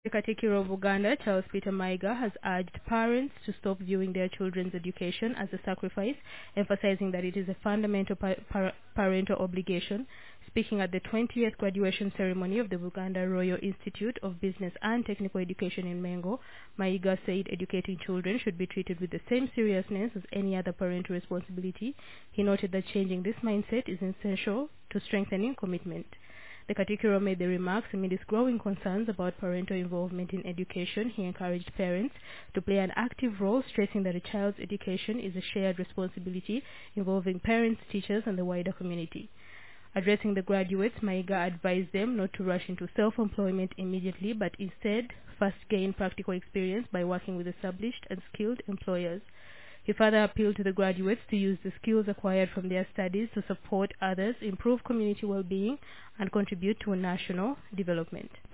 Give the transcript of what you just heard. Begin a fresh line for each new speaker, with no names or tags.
The Katikkiro of Uganda, Charles Peter Mayiga, has urged parents to stop viewing their children's education as a sacrifice, emphasizing that it is a fundamental parental obligation. Speaking at the 20th graduation ceremony of the Uganda Royal Institute of Business and Technical Education in Mengo, Mayiga said educating children should be treated with the same seriousness as any other parental responsibility. He noted that changing this mindset is essential to strengthening commitment. The Katikkiro made the remarks amid his growing concerns about parental involvement in education. He encouraged parents to play an active role, stressing that a child's education is a shared responsibility involving parents, teachers, and the wider community. Addressing the graduates, Mayiga advised them not to rush into self-employment immediately, but instead first gain practical experience by working with established and skilled employers. He further appealed to the graduates to use the skills acquired from their studies to support others, improve community well-being, and contribute to national development.